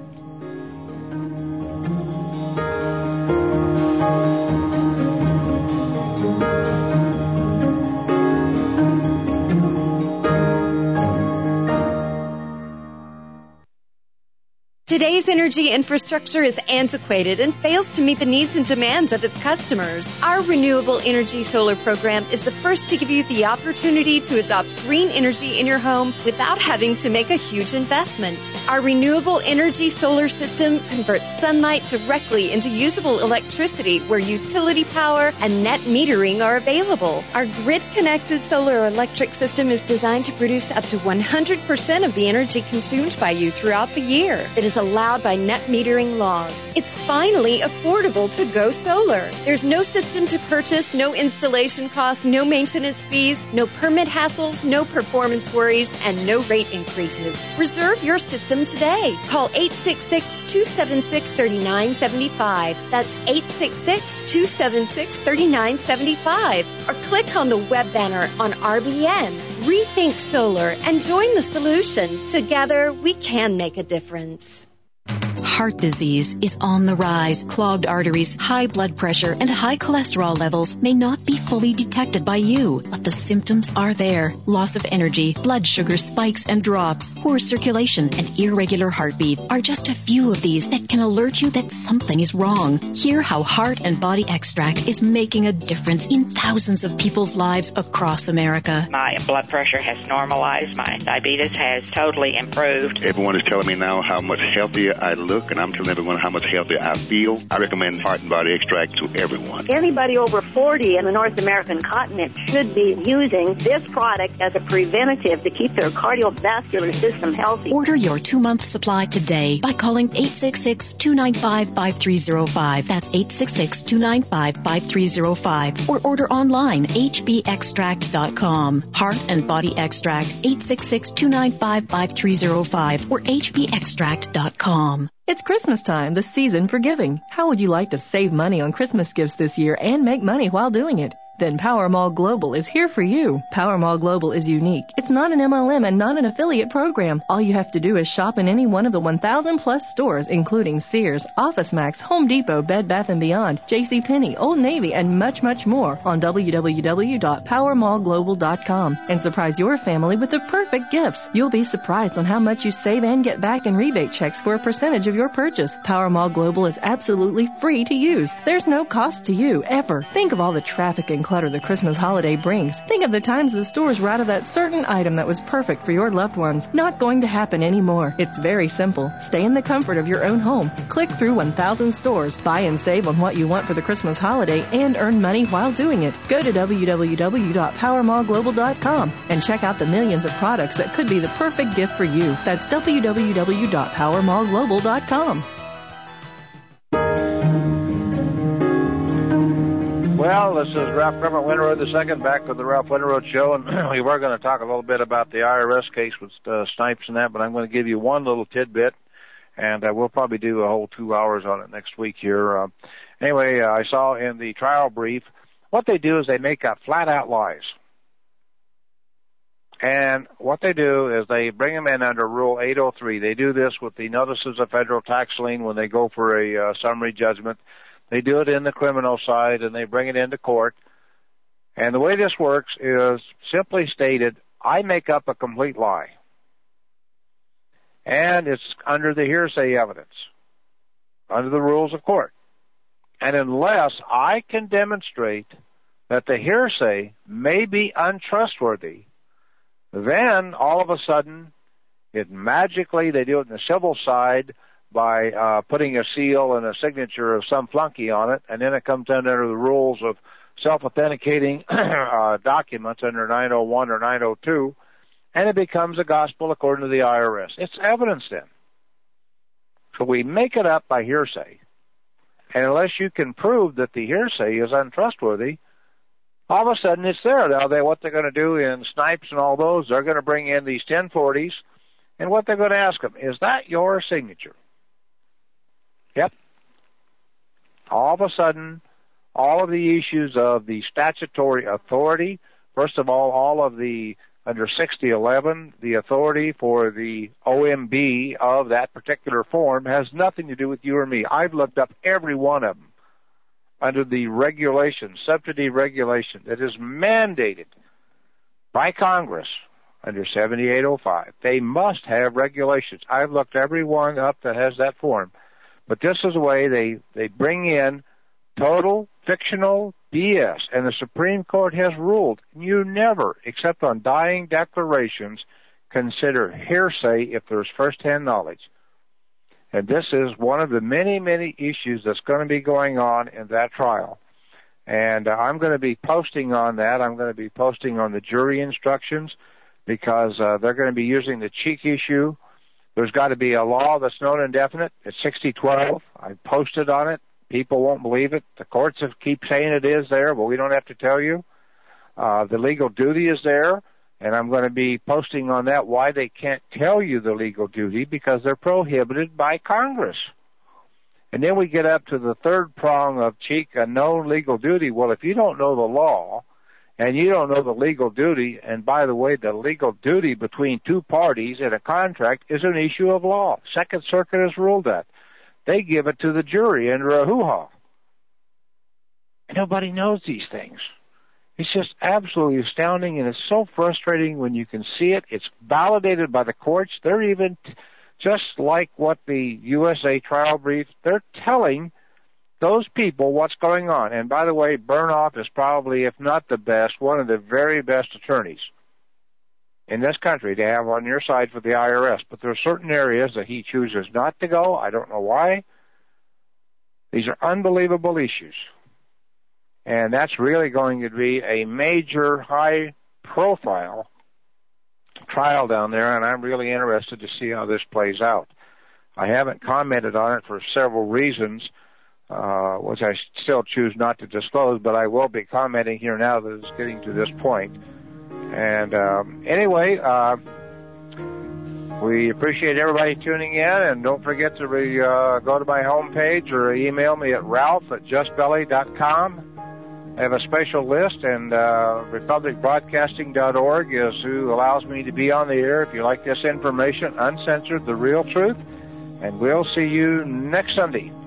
Today's energy infrastructure is antiquated and fails to meet the needs and demands of its customers. Our Renewable Energy Solar program is the first to give you the opportunity to adopt green energy in your home without having to make a huge investment. Our Renewable Energy Solar system converts sunlight directly into usable electricity where utility power and net metering are available. Our grid-connected solar electric system is designed to produce up to 100% of the energy consumed by you throughout the year. It is allowed by net metering laws. It's finally affordable to go solar. There's no system to purchase, no installation costs, no maintenance fees, no permit hassles, no performance worries, and no rate increases. Reserve your system today. Call 866-276-3975. That's 866-276-3975. Or click on the web banner on RBN. Rethink Solar and join the solution. Together, we can make a difference. Heart disease is on the rise. Clogged arteries, high blood pressure, and high cholesterol levels may not be fully detected by you, but the symptoms are there. Loss of energy, blood sugar spikes and drops, poor circulation, and irregular heartbeat are just a few of these that can alert you that something is wrong. Hear how Heart and Body Extract is making a difference in thousands of people's lives across America. My blood pressure has normalized. My diabetes has totally improved. Everyone is telling me now how much healthier I look, and I'm telling everyone how much healthier I feel. I recommend Heart and Body Extract to everyone. Anybody over 40 in the North American continent should be using this product as a preventative to keep their cardiovascular system healthy. Order your 2-month supply today by calling 866-295-5305. That's 866-295-5305. Or order online, hbextract.com. Heart and Body Extract, 866-295-5305 or hbextract.com. It's Christmas time, the season for giving. How would you like to save money on Christmas gifts this year and make money while doing it? Then Powermall Global is here for you. Powermall Global is unique. It's not an MLM and not an affiliate program. All you have to do is shop in any one of the 1,000 plus stores, including Sears, OfficeMax, Home Depot, Bed Bath & Beyond, JCPenney, Old Navy, and much, much more on www.powermallglobal.com and surprise your family with the perfect gifts. You'll be surprised on how much you save and get back in rebate checks for a percentage of your purchase. Powermall Global is absolutely free to use. There's no cost to you, ever. Think of all the traffic and clutter the Christmas holiday brings. Think of the times the stores were out of that certain item that was perfect for your loved ones. Not going to happen anymore. It's very simple. Stay in the comfort of your own home. Click through 1,000 stores, buy and save on what you want for the Christmas holiday, and earn money while doing it. Go to www.powermallglobal.com and check out the millions of products that could be the perfect gift for you. That's www.powermallglobal.com. Well, this is Ralph Kermit Winterroad II, back with the Ralph Winterroad Show, and we were going to talk a little bit about the IRS case with Snipes and that, but I'm going to give you one little tidbit, and we'll probably do a whole 2 hours on it next week here. Anyway, I saw in the trial brief, what they do is they make up flat-out lies. And what they do is they bring them in under Rule 803. They do this with the notices of federal tax lien when they go for a summary judgment. They do it in the criminal side, and they bring it into court. And the way this works is simply stated, I make up a complete lie. And it's under the hearsay evidence, under the rules of court. And unless I can demonstrate that the hearsay may be untrustworthy, then all of a sudden, it magically, they do it in the civil side by putting a seal and a signature of some flunky on it, and then it comes under the rules of self-authenticating documents under 901 or 902, and it becomes a gospel according to the IRS. It's evidence then. So we make it up by hearsay, and unless you can prove that the hearsay is untrustworthy, all of a sudden it's there. Now, what they're going to do in Snipes and all those, they're going to bring in these 1040s, and what they're going to ask them, is that your signature? Yep. All of a sudden, all of the issues of the statutory authority, first of all of the, under 6011, the authority for the OMB of that particular form has nothing to do with you or me. I've looked up every one of them under the regulation, subsidy regulation, that is mandated by Congress under 7805. They must have regulations. I've looked every one up that has that form. But this is the way they bring in total fictional BS, and the Supreme Court has ruled you never, except on dying declarations, consider hearsay if there's first-hand knowledge. And this is one of the many, many issues that's going to be going on in that trial. And I'm going to be posting on that. I'm going to be posting on the jury instructions because they're going to be using the Cheek issue. There's got to be a law that's known indefinite. It's 6012. I posted on it. People won't believe it. The courts keep saying it is there, but we don't have to tell you. The legal duty is there. And I'm going to be posting on that why they can't tell you the legal duty, because they're prohibited by Congress. And then we get up to the third prong of Cheek, a no legal duty. Well, if you don't know the law and you don't know the legal duty, and by the way, the legal duty between two parties in a contract is an issue of law. Second Circuit has ruled that. They give it to the jury under a hoo-ha. Nobody knows these things. It's just absolutely astounding, and it's so frustrating when you can see it. It's validated by the courts. They're even, just like what the USA trial brief, they're telling those people what's going on. And by the way, Burnoff is probably, if not the best, one of the very best attorneys in this country to have on your side for the IRS. But there are certain areas that he chooses not to go. I don't know why. These are unbelievable issues. And that's really going to be a major, high-profile trial down there, and I'm really interested to see how this plays out. I haven't commented on it for several reasons, which I still choose not to disclose, but I will be commenting here now that it's getting to this point. And anyway, we appreciate everybody tuning in, and don't forget to go to my homepage or email me at ralph@justbelly.com. I have a special list, and republicbroadcasting.org is who allows me to be on the air. If you like this information, uncensored, the real truth, and we'll see you next Sunday.